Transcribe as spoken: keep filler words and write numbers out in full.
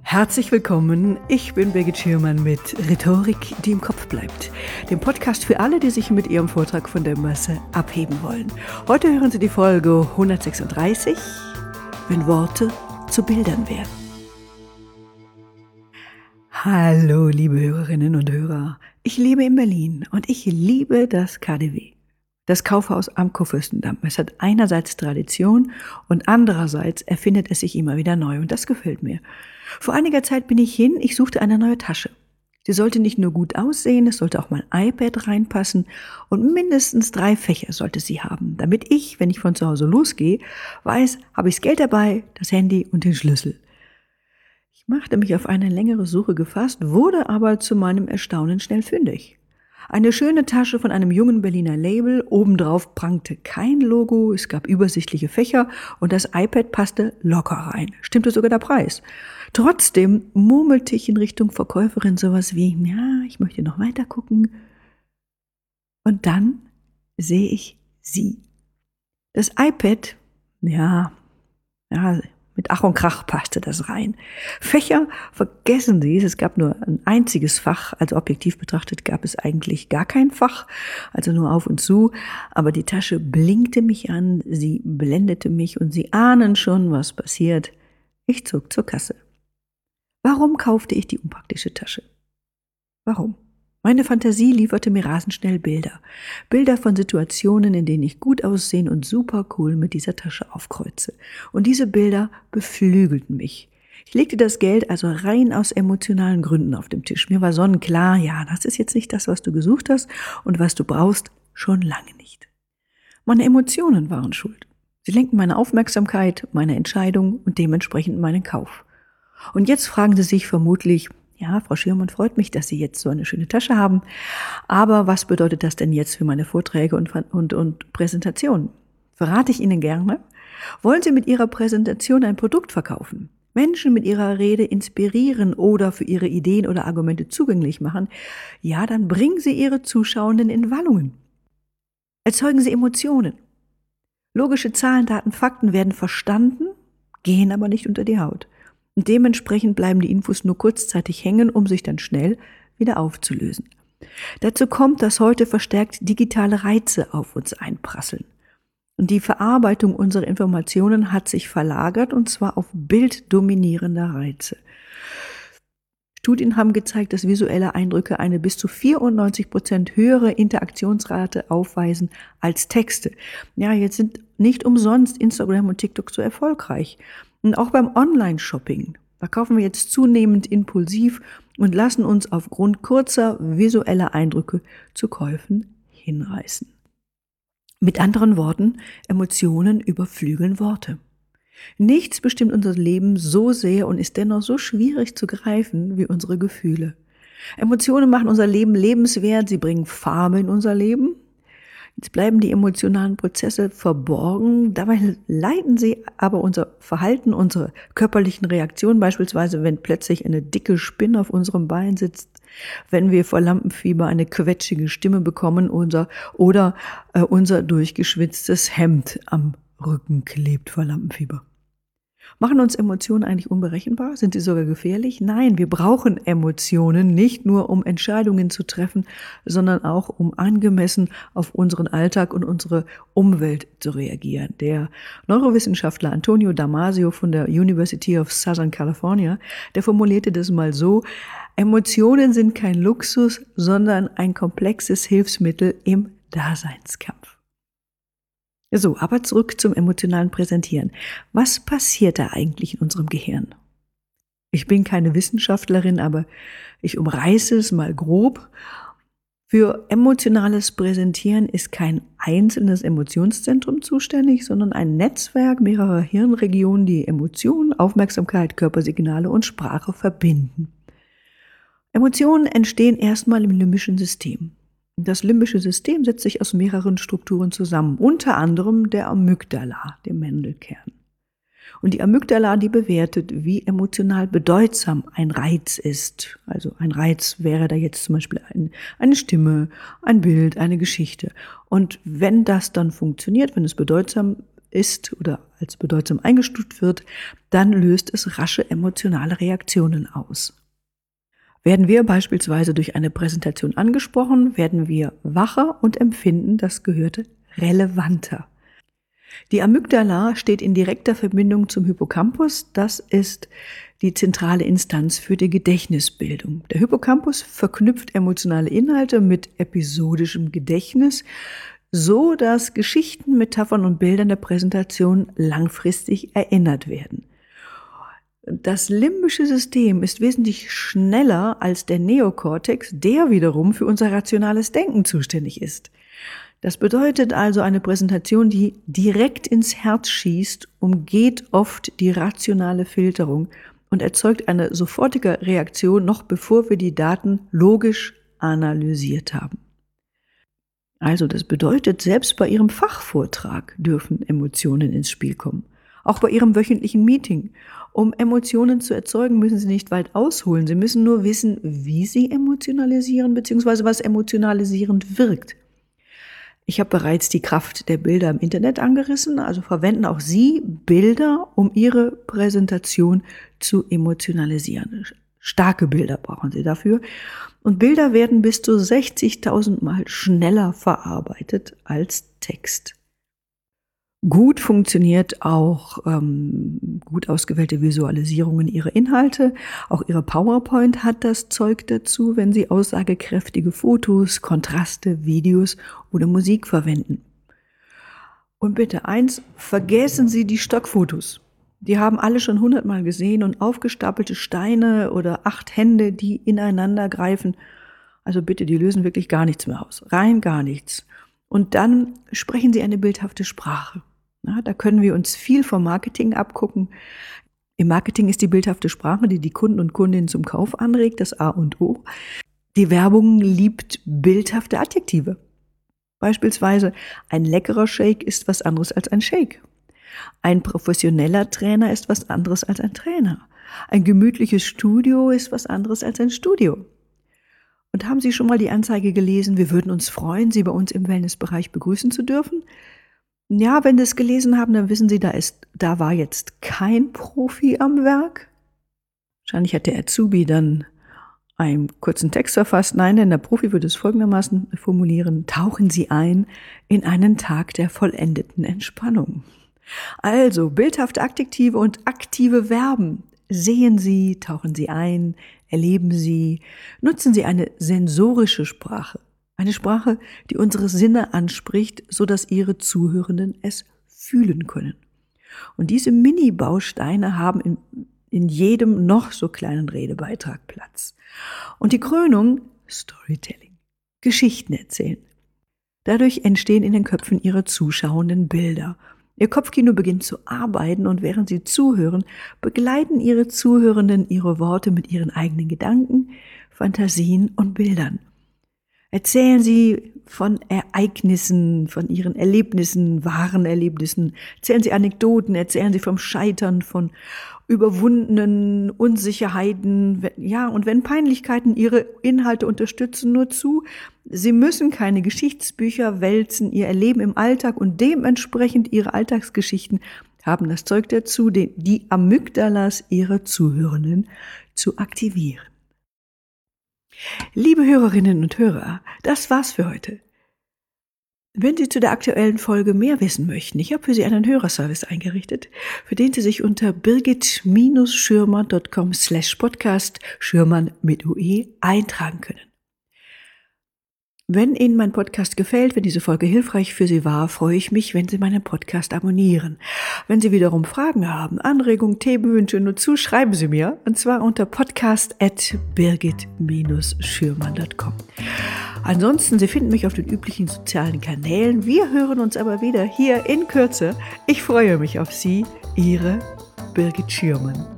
Herzlich willkommen, ich bin Birgit Schürmann mit Rhetorik, die im Kopf bleibt. Dem Podcast für alle, die sich mit ihrem Vortrag von der Masse abheben wollen. Heute hören Sie die Folge hundertsechsunddreißig, wenn Worte zu Bildern werden. Hallo liebe Hörerinnen und Hörer, ich lebe in Berlin und ich liebe das K D W. Das Kaufhaus am Kurfürstendamm. Es hat einerseits Tradition und andererseits erfindet es sich immer wieder neu und das gefällt mir. Vor einiger Zeit bin ich hin, ich suchte eine neue Tasche. Sie sollte nicht nur gut aussehen, es sollte auch mein iPad reinpassen und mindestens drei Fächer sollte sie haben, damit ich, wenn ich von zu Hause losgehe, weiß, habe ich das Geld dabei, das Handy und den Schlüssel. Ich machte mich auf eine längere Suche gefasst, wurde aber zu meinem Erstaunen schnell fündig. Eine schöne Tasche von einem jungen Berliner Label, obendrauf prangte kein Logo, es gab übersichtliche Fächer und das iPad passte locker rein, stimmte sogar der Preis. Trotzdem murmelte ich in Richtung Verkäuferin sowas wie, ja, ich möchte noch weiter gucken. Und dann sehe ich sie. Das iPad, ja, ja, mit Ach und Krach passte das rein. Fächer, vergessen Sie es, es gab nur ein einziges Fach, also objektiv betrachtet gab es eigentlich gar kein Fach, also nur auf und zu, aber die Tasche blinkte mich an, sie blendete mich und Sie ahnen schon, was passiert. Ich zog zur Kasse. Warum kaufte ich die unpraktische Tasche? Warum? Meine Fantasie lieferte mir rasend schnell Bilder. Bilder von Situationen, in denen ich gut aussehen und super cool mit dieser Tasche aufkreuze. Und diese Bilder beflügelten mich. Ich legte das Geld also rein aus emotionalen Gründen auf dem Tisch. Mir war sonnenklar, ja, das ist jetzt nicht das, was du gesucht hast und was du brauchst, schon lange nicht. Meine Emotionen waren schuld. Sie lenkten meine Aufmerksamkeit, meine Entscheidung und dementsprechend meinen Kauf. Und jetzt fragen Sie sich vermutlich, ja, Frau Schürmann, freut mich, dass Sie jetzt so eine schöne Tasche haben. Aber was bedeutet das denn jetzt für meine Vorträge und, und, und Präsentationen? Verrate ich Ihnen gerne. Wollen Sie mit Ihrer Präsentation ein Produkt verkaufen? Menschen mit Ihrer Rede inspirieren oder für Ihre Ideen oder Argumente zugänglich machen? Ja, dann bringen Sie Ihre Zuschauenden in Wallungen. Erzeugen Sie Emotionen. Logische Zahlen, Daten, Fakten werden verstanden, gehen aber nicht unter die Haut. Und dementsprechend bleiben die Infos nur kurzzeitig hängen, um sich dann schnell wieder aufzulösen. Dazu kommt, dass heute verstärkt digitale Reize auf uns einprasseln. Und die Verarbeitung unserer Informationen hat sich verlagert, und zwar auf bilddominierende Reize. Studien haben gezeigt, dass visuelle Eindrücke eine bis zu vierundneunzig Prozent höhere Interaktionsrate aufweisen als Texte. Ja, jetzt sind nicht umsonst Instagram und TikTok so erfolgreich. Und auch beim Online-Shopping, da kaufen wir jetzt zunehmend impulsiv und lassen uns aufgrund kurzer visueller Eindrücke zu Käufen hinreißen. Mit anderen Worten, Emotionen überflügeln Worte. Nichts bestimmt unser Leben so sehr und ist dennoch so schwierig zu greifen wie unsere Gefühle. Emotionen machen unser Leben lebenswert, sie bringen Farbe in unser Leben. Jetzt bleiben die emotionalen Prozesse verborgen, dabei leiten sie aber unser Verhalten, unsere körperlichen Reaktionen, beispielsweise wenn plötzlich eine dicke Spinne auf unserem Bein sitzt, wenn wir vor Lampenfieber eine quetschige Stimme bekommen unser, oder äh, unser durchgeschwitztes Hemd am Rücken klebt vor Lampenfieber. Machen uns Emotionen eigentlich unberechenbar? Sind sie sogar gefährlich? Nein, wir brauchen Emotionen nicht nur, um Entscheidungen zu treffen, sondern auch, um angemessen auf unseren Alltag und unsere Umwelt zu reagieren. Der Neurowissenschaftler Antonio Damasio von der University of Southern California, der formulierte das mal so: Emotionen sind kein Luxus, sondern ein komplexes Hilfsmittel im Daseinskampf. So, aber zurück zum emotionalen Präsentieren. Was passiert da eigentlich in unserem Gehirn? Ich bin keine Wissenschaftlerin, aber ich umreiße es mal grob. Für emotionales Präsentieren ist kein einzelnes Emotionszentrum zuständig, sondern ein Netzwerk mehrerer Hirnregionen, die Emotionen, Aufmerksamkeit, Körpersignale und Sprache verbinden. Emotionen entstehen erstmal im limbischen System. Das limbische System setzt sich aus mehreren Strukturen zusammen, unter anderem der Amygdala, dem Mandelkern. Und die Amygdala, die bewertet, wie emotional bedeutsam ein Reiz ist. Also ein Reiz wäre da jetzt zum Beispiel ein, eine Stimme, ein Bild, eine Geschichte. Und wenn das dann funktioniert, wenn es bedeutsam ist oder als bedeutsam eingestuft wird, dann löst es rasche emotionale Reaktionen aus. Werden wir beispielsweise durch eine Präsentation angesprochen, werden wir wacher und empfinden das Gehörte relevanter. Die Amygdala steht in direkter Verbindung zum Hippocampus. Das ist die zentrale Instanz für die Gedächtnisbildung. Der Hippocampus verknüpft emotionale Inhalte mit episodischem Gedächtnis, so dass Geschichten, Metaphern und Bilder in der Präsentation langfristig erinnert werden. Das limbische System ist wesentlich schneller als der Neokortex, der wiederum für unser rationales Denken zuständig ist. Das bedeutet also, eine Präsentation, die direkt ins Herz schießt, umgeht oft die rationale Filterung und erzeugt eine sofortige Reaktion, noch bevor wir die Daten logisch analysiert haben. Also das bedeutet, selbst bei Ihrem Fachvortrag dürfen Emotionen ins Spiel kommen. Auch bei Ihrem wöchentlichen Meeting. Um Emotionen zu erzeugen, müssen Sie nicht weit ausholen. Sie müssen nur wissen, wie Sie emotionalisieren bzw. was emotionalisierend wirkt. Ich habe bereits die Kraft der Bilder im Internet angerissen, also verwenden auch Sie Bilder, um Ihre Präsentation zu emotionalisieren. Starke Bilder brauchen Sie dafür. Und Bilder werden bis zu sechzigtausend Mal schneller verarbeitet als Text. Gut funktioniert auch ähm, gut ausgewählte Visualisierungen Ihrer Inhalte. Auch Ihre PowerPoint hat das Zeug dazu, wenn Sie aussagekräftige Fotos, Kontraste, Videos oder Musik verwenden. Und bitte eins, vergessen Sie die Stockfotos. Die haben alle schon hundertmal gesehen und aufgestapelte Steine oder acht Hände, die ineinander greifen. Also bitte, die lösen wirklich gar nichts mehr aus. Rein gar nichts. Und dann sprechen Sie eine bildhafte Sprache. Ja, da können wir uns viel vom Marketing abgucken. Im Marketing ist die bildhafte Sprache, die die Kunden und Kundinnen zum Kauf anregt, das A und O. Die Werbung liebt bildhafte Adjektive. Beispielsweise, ein leckerer Shake ist was anderes als ein Shake. Ein professioneller Trainer ist was anderes als ein Trainer. Ein gemütliches Studio ist was anderes als ein Studio. Und haben Sie schon mal die Anzeige gelesen, wir würden uns freuen, Sie bei uns im Wellnessbereich begrüßen zu dürfen? Ja, wenn Sie es gelesen haben, dann wissen Sie, da ist, da war jetzt kein Profi am Werk. Wahrscheinlich hat der Azubi dann einen kurzen Text verfasst. Nein, denn der Profi würde es folgendermaßen formulieren: Tauchen Sie ein in einen Tag der vollendeten Entspannung. Also, bildhafte Adjektive und aktive Verben. Sehen Sie, tauchen Sie ein, erleben Sie, nutzen Sie eine sensorische Sprache. Eine Sprache, die unsere Sinne anspricht, sodass Ihre Zuhörenden es fühlen können. Und diese Mini-Bausteine haben in, in jedem noch so kleinen Redebeitrag Platz. Und die Krönung, Storytelling, Geschichten erzählen. Dadurch entstehen in den Köpfen Ihrer Zuschauenden Bilder. Ihr Kopfkino beginnt zu arbeiten und während Sie zuhören, begleiten Ihre Zuhörenden Ihre Worte mit ihren eigenen Gedanken, Fantasien und Bildern. Erzählen Sie von Ereignissen, von Ihren Erlebnissen, wahren Erlebnissen. Erzählen Sie Anekdoten, erzählen Sie vom Scheitern, von überwundenen Unsicherheiten. Ja, und wenn Peinlichkeiten Ihre Inhalte unterstützen, nur zu. Sie müssen keine Geschichtsbücher wälzen. Ihr Erleben im Alltag und dementsprechend Ihre Alltagsgeschichten haben das Zeug dazu, die Amygdalas Ihrer Zuhörenden zu aktivieren. Liebe Hörerinnen und Hörer, das war's für heute. Wenn Sie zu der aktuellen Folge mehr wissen möchten, ich habe für Sie einen Hörerservice eingerichtet, für den Sie sich unter birgit-schürmann punkt com slash podcast Schürmann mit U E eintragen können. Wenn Ihnen mein Podcast gefällt, wenn diese Folge hilfreich für Sie war, freue ich mich, wenn Sie meinen Podcast abonnieren. Wenn Sie wiederum Fragen haben, Anregungen, Themenwünsche, nur zu, schreiben Sie mir, und zwar unter podcast at birgit-schürmann punkt com. Ansonsten, Sie finden mich auf den üblichen sozialen Kanälen. Wir hören uns aber wieder hier in Kürze. Ich freue mich auf Sie, Ihre Birgit Schürmann.